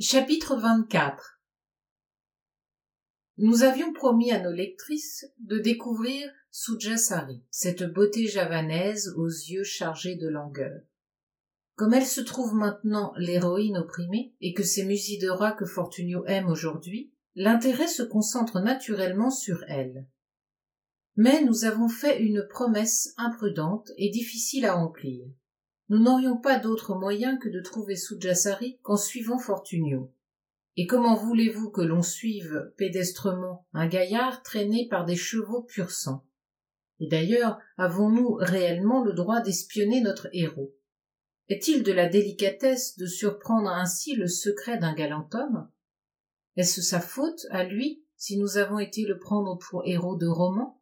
Chapitre 24. Nous avions promis à nos lectrices de découvrir Sujasari, cette beauté javanaise aux yeux chargés de langueur. Comme elle se trouve maintenant l'héroïne opprimée, et que c'est Musidora que Fortunio aime aujourd'hui, l'intérêt se concentre naturellement sur elle. Mais nous avons fait une promesse imprudente et difficile à remplir. Nous n'aurions pas d'autre moyen que de trouver Sujasari qu'en suivant Fortunio. Et comment voulez-vous que l'on suive pédestrement un gaillard traîné par des chevaux pur sang? Et d'ailleurs, avons-nous réellement le droit d'espionner notre héros? Est-il de la délicatesse de surprendre ainsi le secret d'un galant homme? Est-ce sa faute, à lui, si nous avons été le prendre pour héros de roman?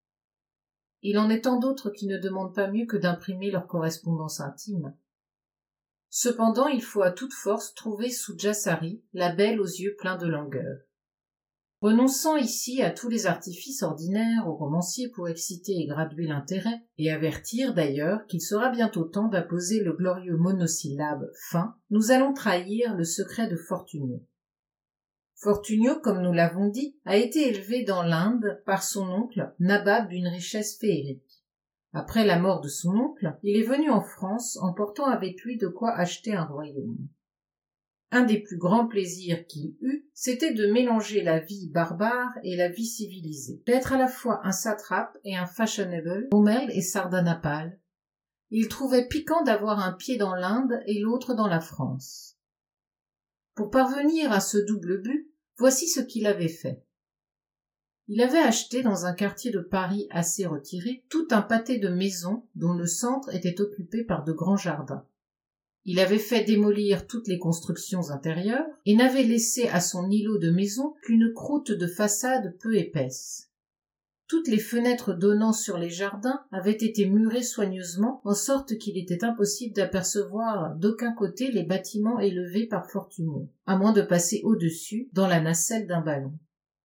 Il en est tant d'autres qui ne demandent pas mieux que d'imprimer leur correspondance intime. Cependant, il faut à toute force trouver Sujasari, la belle aux yeux pleins de langueur. Renonçant ici à tous les artifices ordinaires aux romanciers pour exciter et graduer l'intérêt, et avertir d'ailleurs qu'il sera bientôt temps d'apposer le glorieux monosyllabe « fin », nous allons trahir le secret de Fortunio. Fortunio, comme nous l'avons dit, a été élevé dans l'Inde par son oncle, nabab d'une richesse féerique. Après la mort de son oncle, il est venu en France en portant avec lui de quoi acheter un royaume. Un des plus grands plaisirs qu'il eut, c'était de mélanger la vie barbare et la vie civilisée, d'être à la fois un satrape et un fashionable, Rommel et Sardanapale. Il trouvait piquant d'avoir un pied dans l'Inde et l'autre dans la France. Pour parvenir à ce double but, voici ce qu'il avait fait. Il avait acheté dans un quartier de Paris assez retiré tout un pâté de maisons dont le centre était occupé par de grands jardins. Il avait fait démolir toutes les constructions intérieures et n'avait laissé à son îlot de maisons qu'une croûte de façade peu épaisse. Toutes les fenêtres donnant sur les jardins avaient été murées soigneusement, en sorte qu'il était impossible d'apercevoir d'aucun côté les bâtiments élevés par Fortunio, à moins de passer au-dessus dans la nacelle d'un ballon.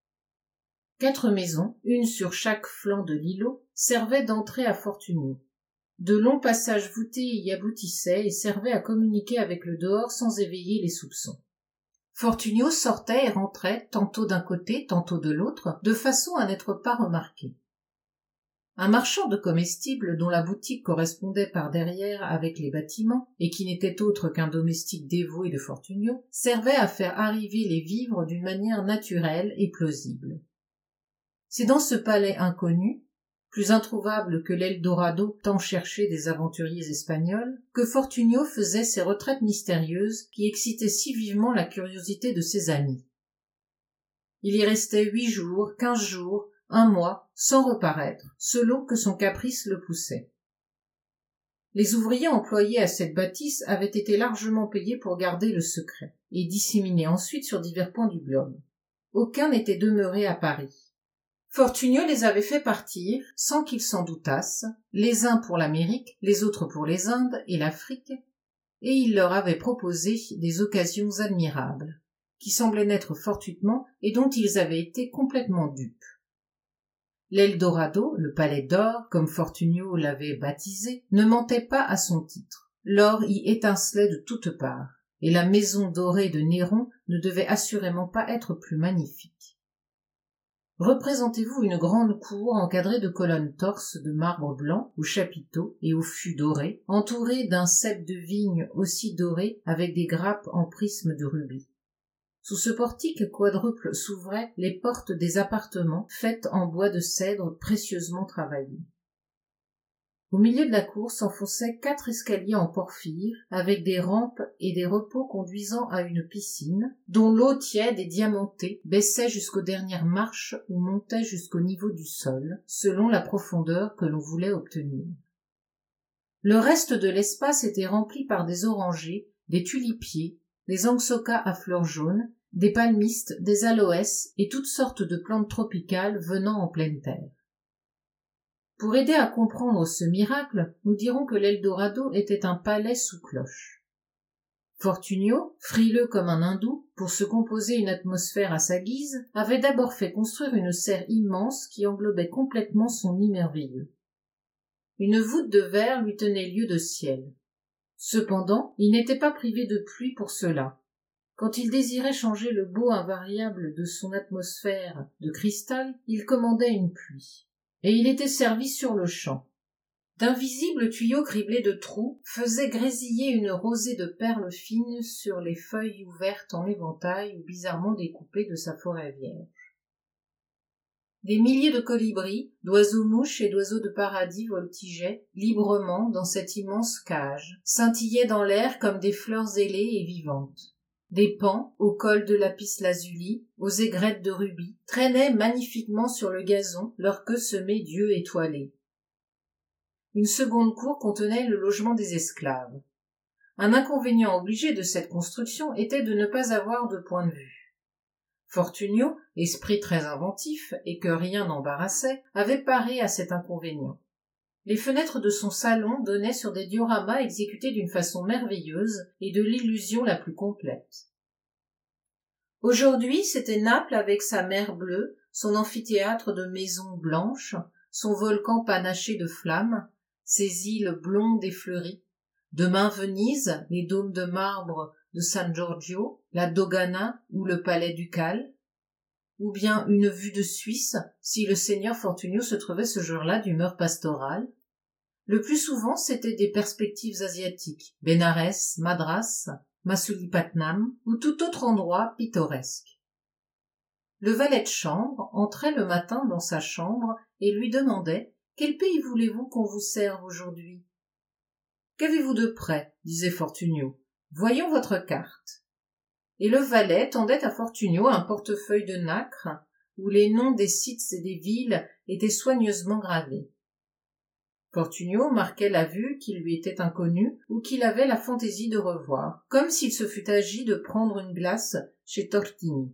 4 maisons, une sur chaque flanc de l'îlot, servaient d'entrée à Fortunio. De longs passages voûtés y aboutissaient et servaient à communiquer avec le dehors sans éveiller les soupçons. Fortunio sortait et rentrait tantôt d'un côté, tantôt de l'autre, de façon à n'être pas remarqué. Un marchand de comestibles dont la boutique correspondait par derrière avec les bâtiments et qui n'était autre qu'un domestique dévoué de Fortunio, servait à faire arriver les vivres d'une manière naturelle et plausible. C'est dans ce palais inconnu, plus introuvable que l'Eldorado tant cherché des aventuriers espagnols, que Fortunio faisait ces retraites mystérieuses qui excitaient si vivement la curiosité de ses amis. Il y restait 8 jours, 15 jours, 1 mois, sans reparaître, selon que son caprice le poussait. Les ouvriers employés à cette bâtisse avaient été largement payés pour garder le secret, et disséminés ensuite sur divers points du globe. Aucun n'était demeuré à Paris. Fortunio les avait fait partir, sans qu'ils s'en doutassent, les uns pour l'Amérique, les autres pour les Indes et l'Afrique, et il leur avait proposé des occasions admirables, qui semblaient naître fortuitement et dont ils avaient été complètement dupes. L'Eldorado, le palais d'or, comme Fortunio l'avait baptisé, ne mentait pas à son titre. L'or y étincelait de toutes parts, et la maison dorée de Néron ne devait assurément pas être plus magnifique. Représentez-vous une grande cour encadrée de colonnes torses de marbre blanc aux chapiteaux et aux fûts dorés, entourée d'un cep de vigne aussi doré avec des grappes en prisme de rubis. Sous ce portique quadruple s'ouvraient les portes des appartements faites en bois de cèdre précieusement travaillé. Au milieu de la cour s'enfonçaient 4 escaliers en porphyre, avec des rampes et des repos conduisant à une piscine, dont l'eau tiède et diamantée baissait jusqu'aux dernières marches ou montait jusqu'au niveau du sol, selon la profondeur que l'on voulait obtenir. Le reste de l'espace était rempli par des orangers, des tulipiers, des anxokas à fleurs jaunes, des palmistes, des aloès et toutes sortes de plantes tropicales venant en pleine terre. Pour aider à comprendre ce miracle, nous dirons que l'Eldorado était un palais sous cloche. Fortunio, frileux comme un hindou, pour se composer une atmosphère à sa guise, avait d'abord fait construire une serre immense qui englobait complètement son nid merveilleux. Une voûte de verre lui tenait lieu de ciel. Cependant, il n'était pas privé de pluie pour cela. Quand il désirait changer le beau invariable de son atmosphère de cristal, il commandait une pluie. Et il était servi sur-le-champ. D'invisibles tuyaux criblés de trous faisaient grésiller une rosée de perles fines sur les feuilles ouvertes en éventail ou bizarrement découpées de sa forêt vierge. Des milliers de colibris, d'oiseaux-mouches et d'oiseaux de paradis voltigeaient librement dans cette immense cage, scintillaient dans l'air comme des fleurs ailées et vivantes. Des paons, au col de lapis-lazuli, aux aigrettes de rubis, traînaient magnifiquement sur le gazon, leur queue semée d'yeux étoilés. Une seconde cour contenait le logement des esclaves. Un inconvénient obligé de cette construction était de ne pas avoir de point de vue. Fortunio, esprit très inventif et que rien n'embarrassait, avait paré à cet inconvénient. Les fenêtres de son salon donnaient sur des dioramas exécutés d'une façon merveilleuse et de l'illusion la plus complète. Aujourd'hui, c'était Naples avec sa mer bleue, son amphithéâtre de maisons blanches, son volcan panaché de flammes, ses îles blondes et fleuries. Demain Venise, les dômes de marbre de San Giorgio, la Dogana ou le palais ducal, ou bien une vue de Suisse, si le seigneur Fortunio se trouvait ce jour-là d'humeur pastorale. Le plus souvent, c'étaient des perspectives asiatiques, Bénarès, Madras, Masulipatam, ou tout autre endroit pittoresque. Le valet de chambre entrait le matin dans sa chambre et lui demandait « Quel pays voulez-vous qu'on vous serve aujourd'hui ?»« Qu'avez-vous de prêt ?» disait Fortunio. « Voyons votre carte. » Et le valet tendait à Fortunio un portefeuille de nacre où les noms des sites et des villes étaient soigneusement gravés. Fortunio marquait la vue qui lui était inconnue ou qu'il avait la fantaisie de revoir, comme s'il se fût agi de prendre une glace chez Tortini.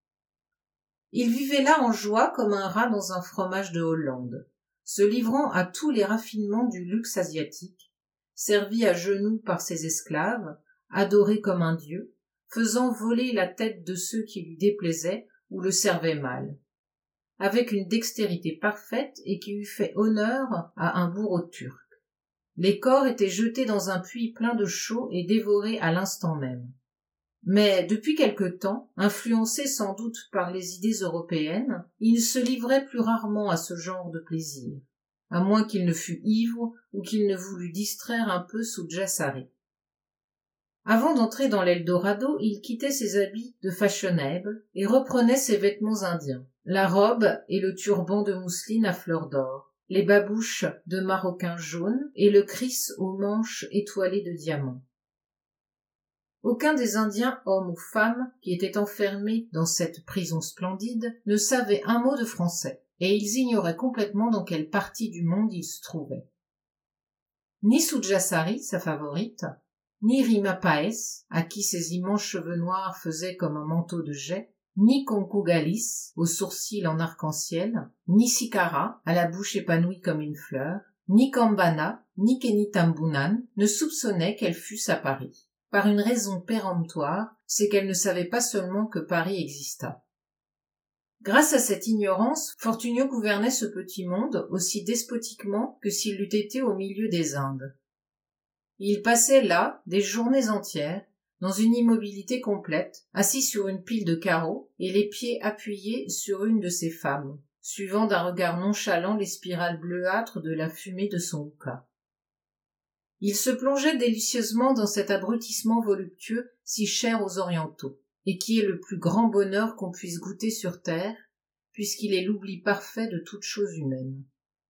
Il vivait là en joie comme un rat dans un fromage de Hollande, se livrant à tous les raffinements du luxe asiatique, servi à genoux par ses esclaves, adoré comme un dieu, faisant voler la tête de ceux qui lui déplaisaient ou le servaient mal, avec une dextérité parfaite et qui eût fait honneur à un bourreau turc. Les corps étaient jetés dans un puits plein de chaux et dévorés à l'instant même. Mais depuis quelque temps, influencé sans doute par les idées européennes, il se livrait plus rarement à ce genre de plaisir, à moins qu'il ne fût ivre ou qu'il ne voulût distraire un peu Sudjassari. Avant d'entrer dans l'Eldorado, il quittait ses habits de fashionable et reprenait ses vêtements indiens, la robe et le turban de mousseline à fleurs d'or, les babouches de maroquin jaune et le kris aux manches étoilées de diamants. Aucun des Indiens, hommes ou femmes, qui étaient enfermés dans cette prison splendide, ne savait un mot de français, et ils ignoraient complètement dans quelle partie du monde ils se trouvaient. Ni Sudjassari, sa favorite, ni Rima Paes, à qui ses immenses cheveux noirs faisaient comme un manteau de jais, ni Concugalis, aux sourcils en arc-en-ciel, ni Sikara, à la bouche épanouie comme une fleur, ni Kambana, ni Kenitambunan ne soupçonnaient qu'elle fût à Paris. Par une raison péremptoire, c'est qu'elle ne savait pas seulement que Paris exista. Grâce à cette ignorance, Fortunio gouvernait ce petit monde aussi despotiquement que s'il eût été au milieu des Indes. Il passait là des journées entières, dans une immobilité complète, assis sur une pile de carreaux et les pieds appuyés sur une de ses femmes, suivant d'un regard nonchalant les spirales bleuâtres de la fumée de son hookah. Il se plongeait délicieusement dans cet abrutissement voluptueux si cher aux orientaux, et qui est le plus grand bonheur qu'on puisse goûter sur terre, puisqu'il est l'oubli parfait de toute chose humaine.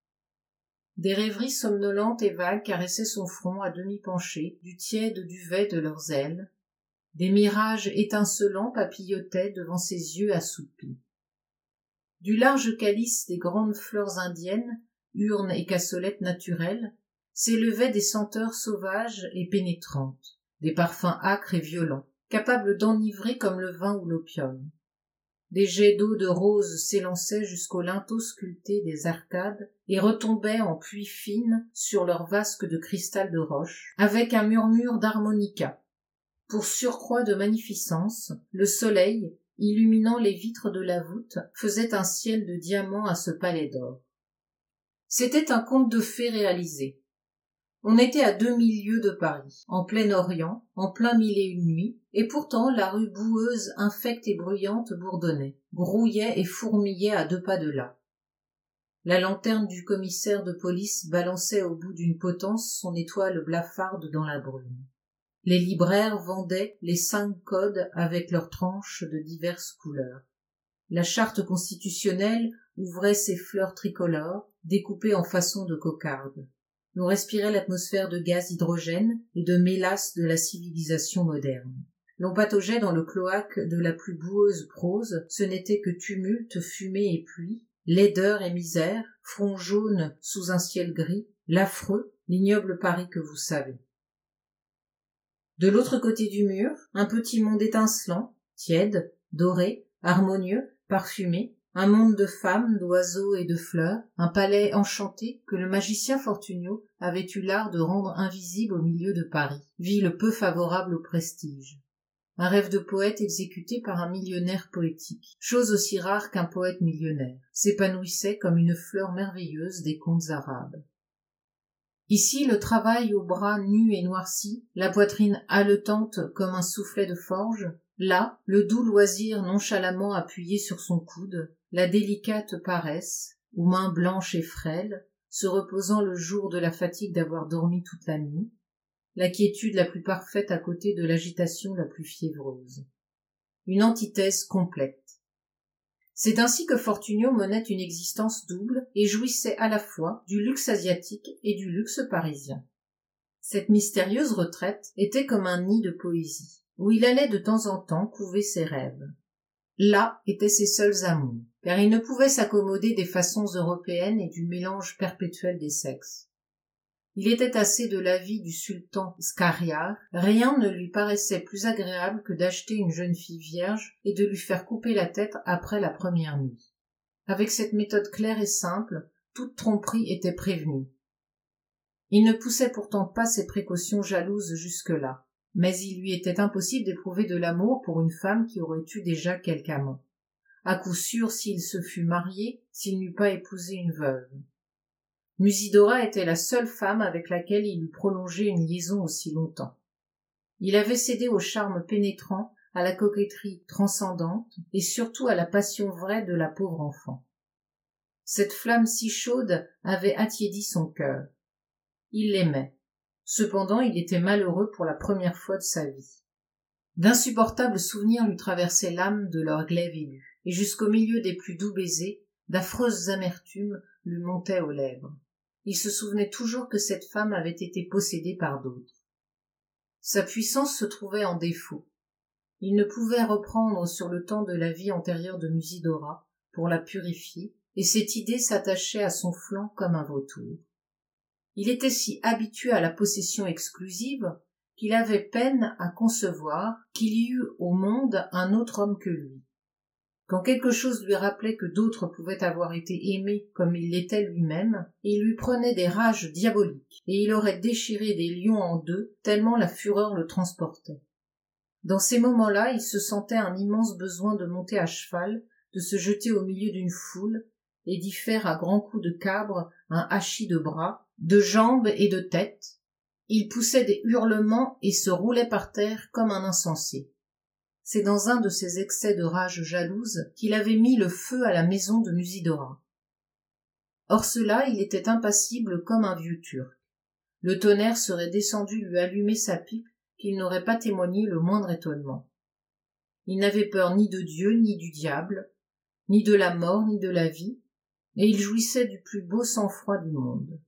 Des rêveries somnolentes et vagues caressaient son front à demi penché du tiède duvet de leurs ailes, des mirages étincelants papillotaient devant ses yeux assoupis. Du large calice des grandes fleurs indiennes, urnes et cassolettes naturelles, s'élevaient des senteurs sauvages et pénétrantes, des parfums âcres et violents, capables d'enivrer comme le vin ou l'opium. Des jets d'eau de rose s'élançaient jusqu'aux linteaux sculptés des arcades et retombaient en pluie fine sur leurs vasques de cristal de roche, avec un murmure d'harmonica. Pour surcroît de magnificence, le soleil, illuminant les vitres de la voûte, faisait un ciel de diamants à ce palais d'or. C'était un conte de fées réalisé. On était à 2000 lieues de Paris, en plein Orient, en plein 1001 nuits, et pourtant la rue boueuse, infecte et bruyante bourdonnait, grouillait et fourmillait à 2 pas de là. La lanterne du commissaire de police balançait au bout d'une potence son étoile blafarde dans la brume. Les libraires vendaient les 5 codes avec leurs tranches de diverses couleurs. La charte constitutionnelle ouvrait ses fleurs tricolores, découpées en façon de cocarde. On respirait l'atmosphère de gaz hydrogène et de mélasse de la civilisation moderne. L'on pataugeait dans le cloaque de la plus boueuse prose, ce n'était que tumulte, fumée et pluie, laideur et misère, front jaune sous un ciel gris, l'affreux, l'ignoble Paris que vous savez. De l'autre côté du mur, un petit monde étincelant, tiède, doré, harmonieux, parfumé, un monde de femmes, d'oiseaux et de fleurs, un palais enchanté que le magicien Fortunio avait eu l'art de rendre invisible au milieu de Paris, ville peu favorable au prestige. Un rêve de poète exécuté par un millionnaire poétique, chose aussi rare qu'un poète millionnaire, s'épanouissait comme une fleur merveilleuse des contes arabes. Ici, le travail aux bras nus et noircis, la poitrine haletante comme un soufflet de forge, là, le doux loisir nonchalamment appuyé sur son coude, la délicate paresse, aux mains blanches et frêles, se reposant le jour de la fatigue d'avoir dormi toute la nuit, la quiétude la plus parfaite à côté de l'agitation la plus fiévreuse. Une antithèse complète. C'est ainsi que Fortunio menait une existence double et jouissait à la fois du luxe asiatique et du luxe parisien. Cette mystérieuse retraite était comme un nid de poésie, où il allait de temps en temps couver ses rêves. Là étaient ses seuls amours, car il ne pouvait s'accommoder des façons européennes et du mélange perpétuel des sexes. Il était assez de la vie du sultan Scariar, rien ne lui paraissait plus agréable que d'acheter une jeune fille vierge et de lui faire couper la tête après la première nuit. Avec cette méthode claire et simple, toute tromperie était prévenue. Il ne poussait pourtant pas ses précautions jalouses jusque-là, mais il lui était impossible d'éprouver de l'amour pour une femme qui aurait eu déjà quelque amant. À coup sûr, s'il se fût marié, s'il n'eût pas épousé une veuve. Musidora était la seule femme avec laquelle il eût prolongé une liaison aussi longtemps. Il avait cédé au charme pénétrant, à la coquetterie transcendante, et surtout à la passion vraie de la pauvre enfant. Cette flamme si chaude avait attiédi son cœur. Il l'aimait. Cependant, il était malheureux pour la première fois de sa vie. D'insupportables souvenirs lui traversaient l'âme de leur glaive aigu, et jusqu'au milieu des plus doux baisers, d'affreuses amertumes lui montaient aux lèvres. Il se souvenait toujours que cette femme avait été possédée par d'autres. Sa puissance se trouvait en défaut. Il ne pouvait reprendre sur le temps de la vie antérieure de Musidora pour la purifier, et cette idée s'attachait à son flanc comme un vautour. Il était si habitué à la possession exclusive qu'il avait peine à concevoir qu'il y eût au monde un autre homme que lui. Quand quelque chose lui rappelait que d'autres pouvaient avoir été aimés comme il l'était lui-même, il lui prenait des rages diaboliques, et il aurait déchiré des lions en deux, tellement la fureur le transportait. Dans ces moments-là, il se sentait un immense besoin de monter à cheval, de se jeter au milieu d'une foule, et d'y faire à grands coups de cabre un hachis de bras, de jambes et de tête. Il poussait des hurlements et se roulait par terre comme un insensé. C'est dans un de ces excès de rage jalouse qu'il avait mis le feu à la maison de Musidora. Hors cela, il était impassible comme un vieux Turc. Le tonnerre serait descendu lui allumer sa pipe qu'il n'aurait pas témoigné le moindre étonnement. Il n'avait peur ni de Dieu, ni du diable, ni de la mort, ni de la vie, et il jouissait du plus beau sang-froid du monde.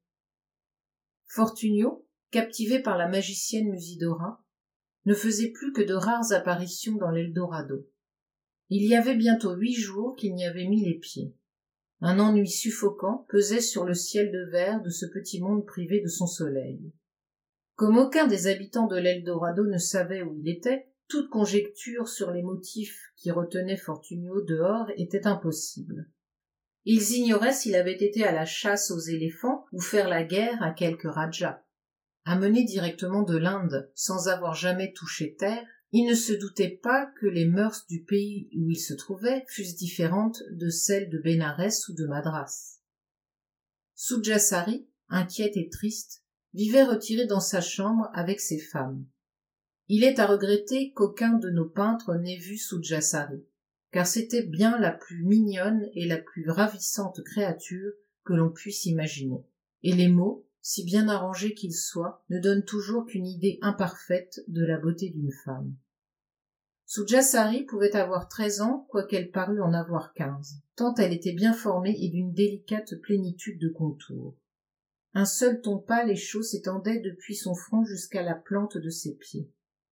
Fortunio, captivé par la magicienne Musidora, ne faisait plus que de rares apparitions dans l'Eldorado. Il y avait bientôt 8 jours qu'il n'y avait mis les pieds. Un ennui suffocant pesait sur le ciel de verre de ce petit monde privé de son soleil. Comme aucun des habitants de l'Eldorado ne savait où il était, toute conjecture sur les motifs qui retenaient Fortunio dehors était impossible. Ils ignoraient s'il avait été à la chasse aux éléphants ou faire la guerre à quelque raja. Amené directement de l'Inde sans avoir jamais touché terre, il ne se doutait pas que les mœurs du pays où il se trouvait fussent différentes de celles de Bénarès ou de Madras. Sujasari, inquiète et triste, vivait retiré dans sa chambre avec ses femmes. Il est à regretter qu'aucun de nos peintres n'ait vu Sujasari, car c'était bien la plus mignonne et la plus ravissante créature que l'on puisse imaginer. Et les mots, si bien arrangés qu'ils soient, ne donnent toujours qu'une idée imparfaite de la beauté d'une femme. Sujasari pouvait avoir 13 ans, quoiqu'elle parût en avoir 15, tant elle était bien formée et d'une délicate plénitude de contours. Un seul ton pâle et chaud s'étendait depuis son front jusqu'à la plante de ses pieds.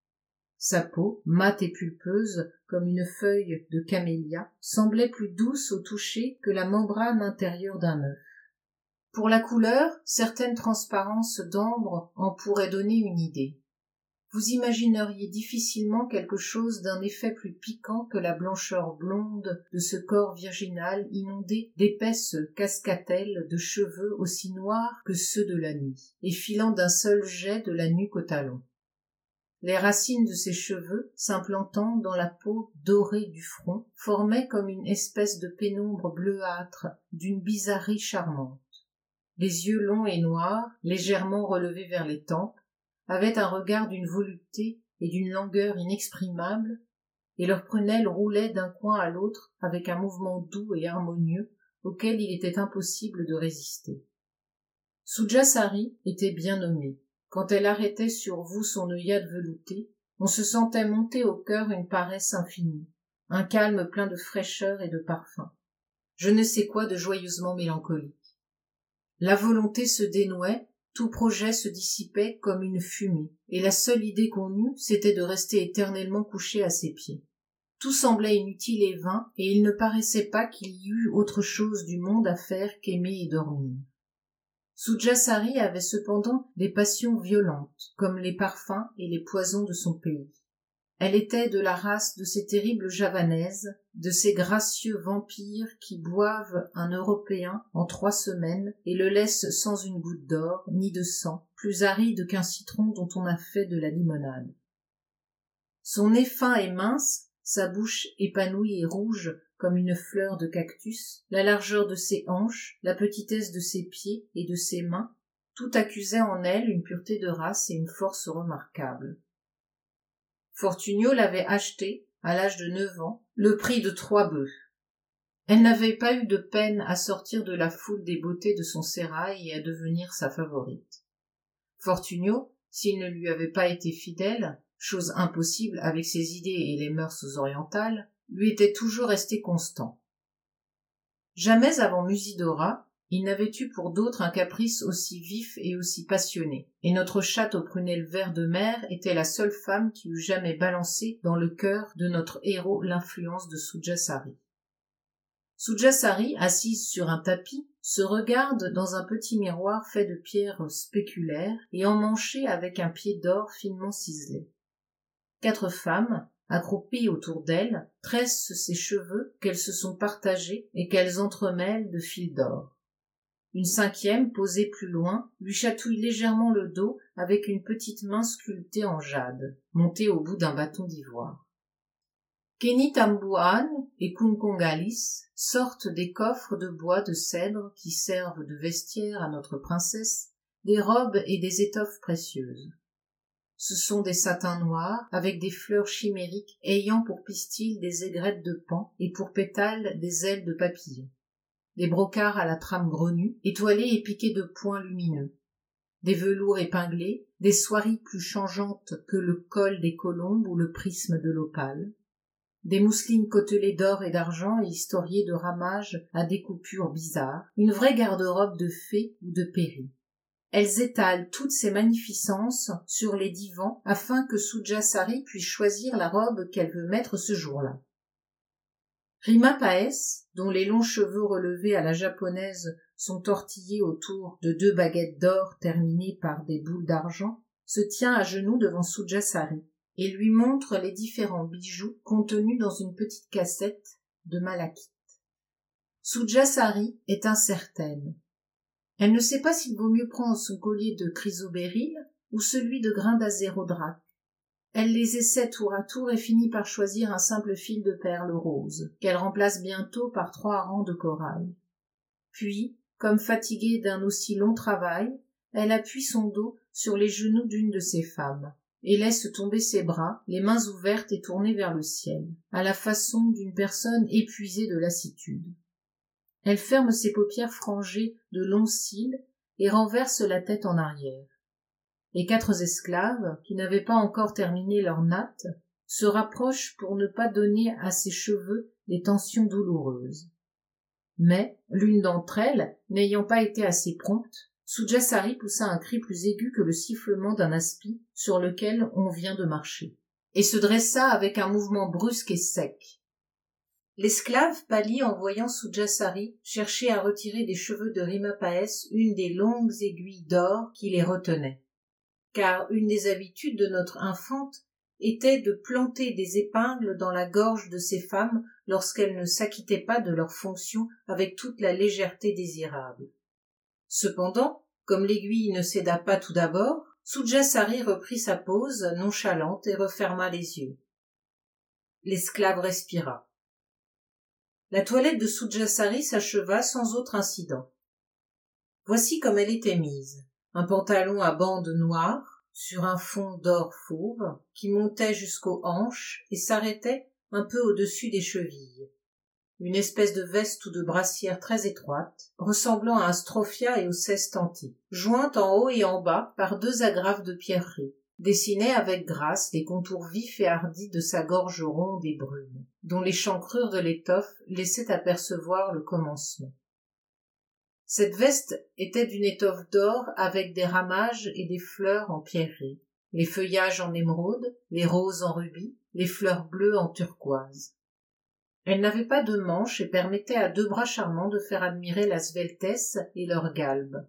Sa peau, mate et pulpeuse, comme une feuille de camélia, semblait plus douce au toucher que la membrane intérieure d'un œuf. Pour la couleur, certaines transparences d'ambre en pourraient donner une idée. Vous imagineriez difficilement quelque chose d'un effet plus piquant que la blancheur blonde de ce corps virginal inondé d'épaisses cascatelles de cheveux aussi noirs que ceux de la nuit, et filant d'un seul jet de la nuque au talon. Les racines de ses cheveux, s'implantant dans la peau dorée du front, formaient comme une espèce de pénombre bleuâtre d'une bizarrerie charmante. Les yeux longs et noirs, légèrement relevés vers les tempes, avaient un regard d'une volupté et d'une langueur inexprimables, et leurs prunelles roulaient d'un coin à l'autre avec un mouvement doux et harmonieux auquel il était impossible de résister. Sujasari était bien nommée. Quand elle arrêtait sur vous son œillade veloutée, on se sentait monter au cœur une paresse infinie, un calme plein de fraîcheur et de parfum, je ne sais quoi de joyeusement mélancolique. La volonté se dénouait, tout projet se dissipait comme une fumée, et la seule idée qu'on eût, c'était de rester éternellement couché à ses pieds. Tout semblait inutile et vain, et il ne paraissait pas qu'il y eût autre chose du monde à faire qu'aimer et dormir. Sujasari avait cependant des passions violentes, comme les parfums et les poisons de son pays. Elle était de la race de ces terribles javanaises, de ces gracieux vampires qui boivent un Européen en 3 semaines et le laissent sans une goutte d'or, ni de sang, plus aride qu'un citron dont on a fait de la limonade. Son nez fin et mince, sa bouche épanouie et rouge comme une fleur de cactus, la largeur de ses hanches, la petitesse de ses pieds et de ses mains, tout accusait en elle une pureté de race et une force remarquables. Fortunio l'avait achetée, à l'âge de 9 ans, le prix de 3 bœufs. Elle n'avait pas eu de peine à sortir de la foule des beautés de son sérail et à devenir sa favorite. Fortunio, s'il ne lui avait pas été fidèle, chose impossible avec ses idées et les mœurs orientales, lui était toujours resté constant. Jamais avant Musidora, il n'avait eu pour d'autres un caprice aussi vif et aussi passionné, et notre chatte aux prunelles vert de mer était la seule femme qui eût jamais balancé dans le cœur de notre héros l'influence de Sujasari. Sujasari, assise sur un tapis, se regarde dans un petit miroir fait de pierres spéculaires et emmanché avec un pied d'or finement ciselé. 4 femmes, accroupies autour d'elle, tressent ses cheveux qu'elles se sont partagés et qu'elles entremêlent de fils d'or. Une 5e, posée plus loin, lui chatouille légèrement le dos avec une petite main sculptée en jade, montée au bout d'un bâton d'ivoire. Kenitambuan et Kunkongalis sortent des coffres de bois de cèdre qui servent de vestiaire à notre princesse, des robes et des étoffes précieuses. Ce sont des satins noirs avec des fleurs chimériques ayant pour pistil des aigrettes de paon et pour pétales des ailes de papillon. Des brocarts à la trame grenue, étoilés et piqués de points lumineux, des velours épinglés, des soieries plus changeantes que le col des colombes ou le prisme de l'opale, des mousselines côtelées d'or et d'argent et historiées de ramages à découpures bizarres, une vraie garde-robe de fée ou de péri. Elles étalent toutes ces magnificences sur les divans afin que Sujasari puisse choisir la robe qu'elle veut mettre ce jour-là. Rima Paes, dont les longs cheveux relevés à la japonaise sont tortillés autour de 2 baguettes d'or terminées par des boules d'argent, se tient à genoux devant Sujasari et lui montre les différents bijoux contenus dans une petite cassette de malachite. Sujasari est incertaine. Elle ne sait pas s'il vaut mieux prendre son collier de chrysobéryl ou celui de grains d'azérodrac. Elle les essaie tour à tour et finit par choisir un simple fil de perles roses, qu'elle remplace bientôt par 3 rangs de corail. Puis, comme fatiguée d'un aussi long travail, elle appuie son dos sur les genoux d'une de ses femmes et laisse tomber ses bras, les mains ouvertes et tournées vers le ciel, à la façon d'une personne épuisée de lassitude. Elle ferme ses paupières frangées de longs cils et renverse la tête en arrière. Les 4 esclaves, qui n'avaient pas encore terminé leur natte, se rapprochent pour ne pas donner à ses cheveux des tensions douloureuses. Mais, l'une d'entre elles, n'ayant pas été assez prompte, Sujasari poussa un cri plus aigu que le sifflement d'un aspi sur lequel on vient de marcher, et se dressa avec un mouvement brusque et sec. L'esclave pâlit en voyant Sujasari chercher à retirer des cheveux de Rimapaes une des longues aiguilles d'or qui les retenaient. Car une des habitudes de notre infante était de planter des épingles dans la gorge de ces femmes lorsqu'elles ne s'acquittaient pas de leurs fonctions avec toute la légèreté désirable. Cependant, comme l'aiguille ne céda pas tout d'abord, Sujasari reprit sa pose nonchalante et referma les yeux. L'esclave respira. La toilette de Sujasari s'acheva sans autre incident. Voici comme elle était mise. Un pantalon à bandes noires, sur un fond d'or fauve, qui montait jusqu'aux hanches et s'arrêtait un peu au-dessus des chevilles. Une espèce de veste ou de brassière très étroite, ressemblant à un strophia et au cestanti, jointe en haut et en bas par 2 agrafes de pierreries, dessinait avec grâce les contours vifs et hardis de sa gorge ronde et brune, dont l'échancrure de l'étoffe laissait apercevoir le commencement. Cette veste était d'une étoffe d'or avec des ramages et des fleurs en pierreries, les feuillages en émeraude, les roses en rubis, les fleurs bleues en turquoise. Elle n'avait pas de manches et permettait à 2 bras charmants de faire admirer la sveltesse et leur galbe.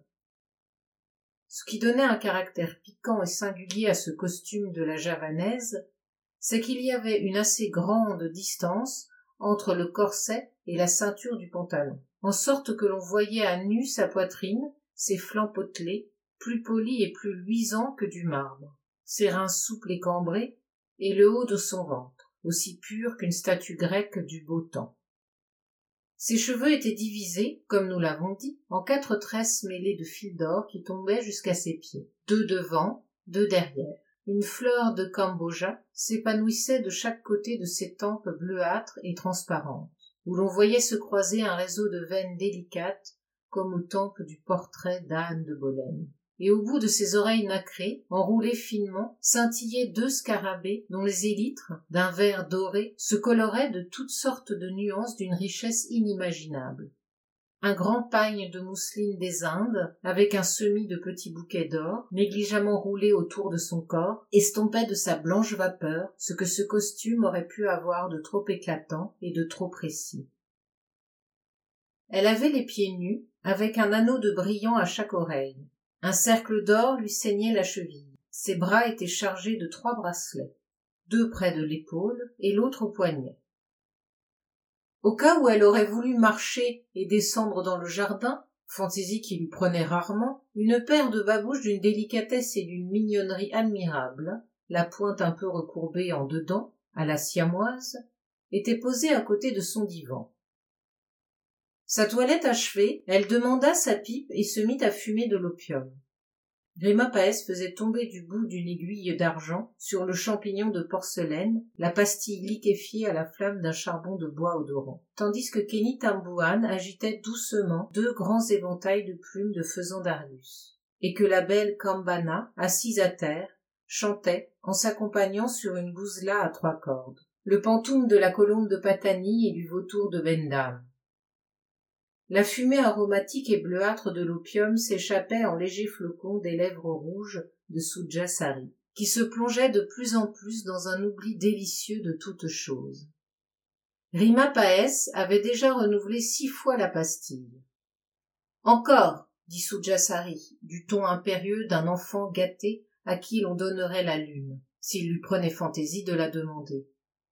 Ce qui donnait un caractère piquant et singulier à ce costume de la javanaise, c'est qu'il y avait une assez grande distance entre le corset et la ceinture du pantalon, en sorte que l'on voyait à nu sa poitrine, ses flancs potelés, plus polis et plus luisants que du marbre, ses reins souples et cambrés, et le haut de son ventre, aussi pur qu'une statue grecque du beau temps. Ses cheveux étaient divisés, comme nous l'avons dit, en 4 tresses mêlées de fils d'or qui tombaient jusqu'à ses pieds, 2 devant, 2 derrière. Une fleur de Camboja s'épanouissait de chaque côté de ses tempes bleuâtres et transparentes, où l'on voyait se croiser un réseau de veines délicates comme aux tempes du portrait d'Anne de Bolène. Et au bout de ses oreilles nacrées, enroulées finement, scintillaient 2 scarabées dont les élytres, d'un vert doré, se coloraient de toutes sortes de nuances d'une richesse inimaginable. Un grand pagne de mousseline des Indes, avec un semis de petits bouquets d'or, négligemment roulé autour de son corps, estompait de sa blanche vapeur ce que ce costume aurait pu avoir de trop éclatant et de trop précis. Elle avait les pieds nus, avec un anneau de brillant à chaque oreille. Un cercle d'or lui ceignait la cheville. Ses bras étaient chargés de 3 bracelets, 2 près de l'épaule et l'autre au poignet. Au cas où elle aurait voulu marcher et descendre dans le jardin, fantaisie qui lui prenait rarement, une paire de babouches d'une délicatesse et d'une mignonnerie admirables, la pointe un peu recourbée en dedans, à la siamoise, était posée à côté de son divan. Sa toilette achevée, elle demanda sa pipe et se mit à fumer de l'opium. Rimapaes faisait tomber du bout d'une aiguille d'argent sur le champignon de porcelaine la pastille liquéfiée à la flamme d'un charbon de bois odorant, tandis que Kenny Tambouan agitait doucement 2 grands éventails de plumes de faisan d'Arius, et que la belle Kambana, assise à terre, chantait en s'accompagnant sur une gouzla à 3 cordes, le pantoum de la colombe de Patani et du vautour de Bendam. La fumée aromatique et bleuâtre de l'opium s'échappait en légers flocons des lèvres rouges de Sujasari, qui se plongeait de plus en plus dans un oubli délicieux de toute chose. Rimapaes avait déjà renouvelé 6 fois la pastille. « Encore !» dit Sujasari, du ton impérieux d'un enfant gâté à qui l'on donnerait la lune, s'il lui prenait fantaisie de la demander.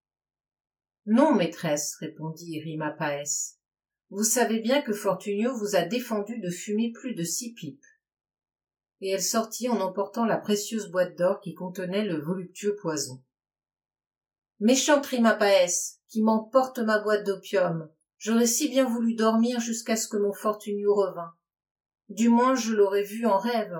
« Non, maîtresse, répondit Rimapaes. Vous savez bien que Fortunio vous a défendu de fumer plus de 6 pipes. » Et elle sortit en emportant la précieuse boîte d'or qui contenait le voluptueux poison. « Méchante Rimapaes, qui m'emporte ma boîte d'opium, j'aurais si bien voulu dormir jusqu'à ce que mon Fortunio revînt. Du moins je l'aurais vu en rêve,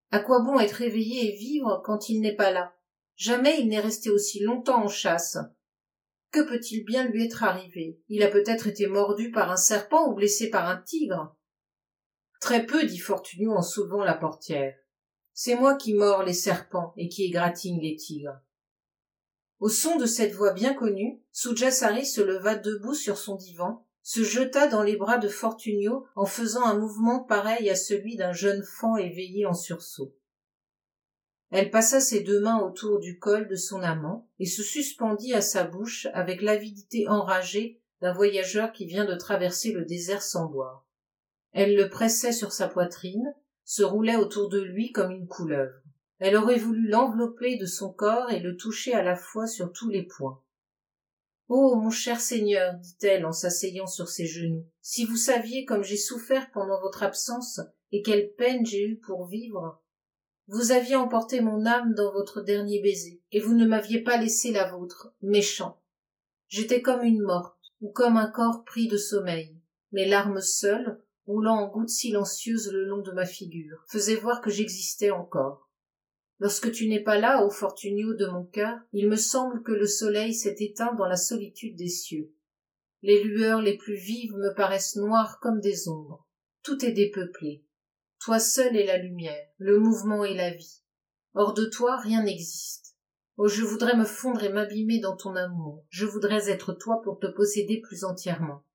À quoi bon être éveillé et vivre quand il n'est pas là? Jamais il n'est resté aussi longtemps en chasse. Que peut-il bien lui être arrivé? Il a peut-être été mordu par un serpent ou blessé par un tigre. Très peu, dit Fortunio en soulevant la portière. C'est moi qui mords les serpents et qui égratigne les tigres. Au son de cette voix bien connue, Sujasari se leva debout sur son divan, se jeta dans les bras de Fortunio en faisant un mouvement pareil à celui d'un jeune faon éveillé en sursaut. Elle passa ses 2 mains autour du col de son amant et se suspendit à sa bouche avec l'avidité enragée d'un voyageur qui vient de traverser le désert sans boire. Elle le pressait sur sa poitrine, se roulait autour de lui comme une couleuvre. Elle aurait voulu l'envelopper de son corps et le toucher à la fois sur tous les points. « Oh, mon cher Seigneur, dit-elle en s'asseyant sur ses genoux, si vous saviez comme j'ai souffert pendant votre absence et quelle peine j'ai eue pour vivre. Vous aviez emporté mon âme dans votre dernier baiser, et vous ne m'aviez pas laissé la vôtre, méchant. J'étais comme une morte, ou comme un corps pris de sommeil. Mes larmes seules, roulant en gouttes silencieuses le long de ma figure, faisaient voir que j'existais encore. Lorsque tu n'es pas là, ô Fortunio de mon cœur, il me semble que le soleil s'est éteint dans la solitude des cieux. Les lueurs les plus vives me paraissent noires comme des ombres. Tout est dépeuplé. Toi seul es la lumière, le mouvement et la vie. Hors de toi, rien n'existe. Oh, je voudrais me fondre et m'abîmer dans ton amour. Je voudrais être toi pour te posséder plus entièrement.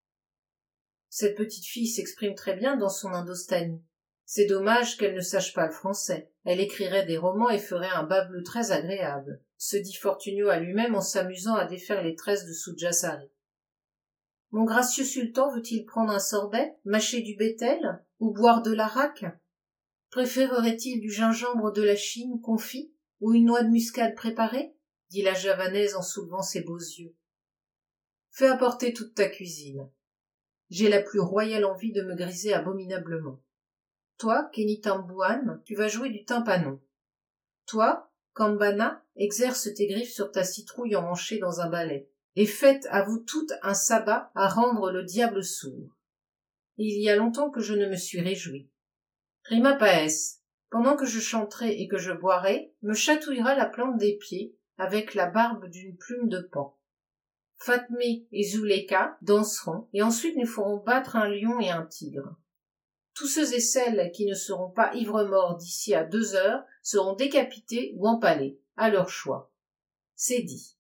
Cette petite fille s'exprime très bien dans son Indostanie. C'est dommage qu'elle ne sache pas le français. Elle écrirait des romans et ferait un bas-bleu très agréable, se dit Fortunio à lui-même en s'amusant à défaire les tresses de Sujasari. Mon gracieux sultan veut-il prendre un sorbet, mâcher du bétel, ou boire de l'arak? Préférerait-il du gingembre de la Chine confit, ou une noix de muscade préparée? Dit la javanaise en soulevant ses beaux yeux. Fais apporter toute ta cuisine. J'ai la plus royale envie de me griser abominablement. Toi, Kenitambuan, tu vas jouer du tympanon. Toi, Kambana, exerce tes griffes sur ta citrouille emmanchée dans un balai, et faites à vous toutes un sabbat à rendre le diable sourd. Il y a longtemps que je ne me suis réjoui. Rima Paes, pendant que je chanterai et que je boirai, me chatouillera la plante des pieds avec la barbe d'une plume de paon. Fatmé et Zuleka danseront, et ensuite nous ferons battre un lion et un tigre. Tous ceux et celles qui ne seront pas ivres-morts d'ici à 2 heures seront décapités ou empalés, à leur choix. C'est dit.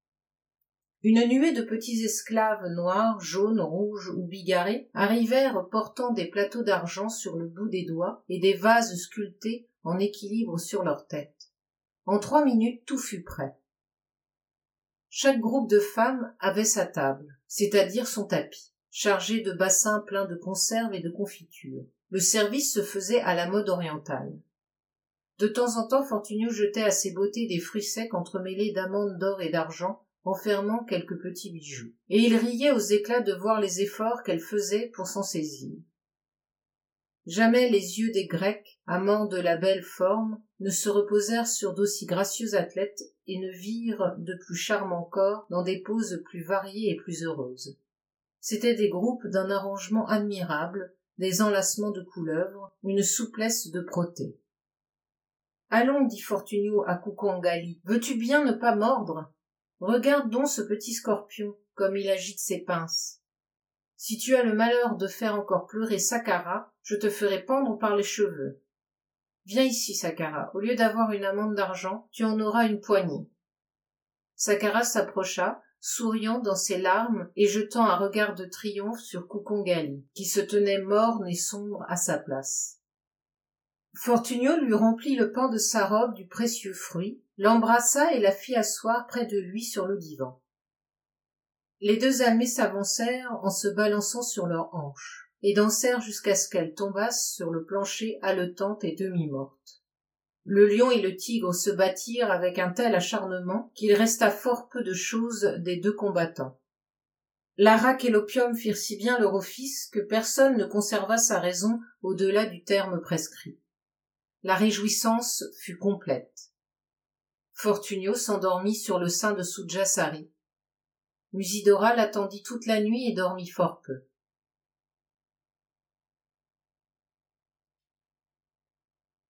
Une nuée de petits esclaves noirs, jaunes, rouges ou bigarrés arrivèrent portant des plateaux d'argent sur le bout des doigts et des vases sculptés en équilibre sur leurs têtes. En 3 minutes, tout fut prêt. Chaque groupe de femmes avait sa table, c'est-à-dire son tapis, chargé de bassins pleins de conserves et de confitures. Le service se faisait à la mode orientale. De temps en temps, Fortunio jetait à ses beautés des fruits secs entremêlés d'amandes d'or et d'argent, enfermant quelques petits bijoux. Et il riait aux éclats de voir les efforts qu'elle faisait pour s'en saisir. Jamais les yeux des Grecs, amants de la belle forme, ne se reposèrent sur d'aussi gracieux athlètes et ne virent de plus charmants corps dans des poses plus variées et plus heureuses. C'étaient des groupes d'un arrangement admirable, des enlacements de couleuvres, une souplesse de protée. « Allons, dit Fortunio à Kukongali, veux-tu bien ne pas mordre? Regarde donc ce petit scorpion, comme il agite ses pinces. Si tu as le malheur de faire encore pleurer Sakara, je te ferai pendre par les cheveux. Viens ici, Sakara, au lieu d'avoir une amande d'argent, tu en auras une poignée. » Sakara s'approcha, souriant dans ses larmes et jetant un regard de triomphe sur Kukongali, qui se tenait morne et sombre à sa place. Fortunio lui remplit le pan de sa robe du précieux fruit, l'embrassa et la fit asseoir près de lui sur le divan. Les 2 almées s'avancèrent en se balançant sur leurs hanches, et dansèrent jusqu'à ce qu'elles tombassent sur le plancher haletantes et demi-mortes. Le lion et le tigre se battirent avec un tel acharnement qu'il resta fort peu de chose des 2 combattants. L'arak et l'opium firent si bien leur office que personne ne conserva sa raison au-delà du terme prescrit. La réjouissance fut complète. Fortunio s'endormit sur le sein de Sujasari. Musidora l'attendit toute la nuit et dormit fort peu.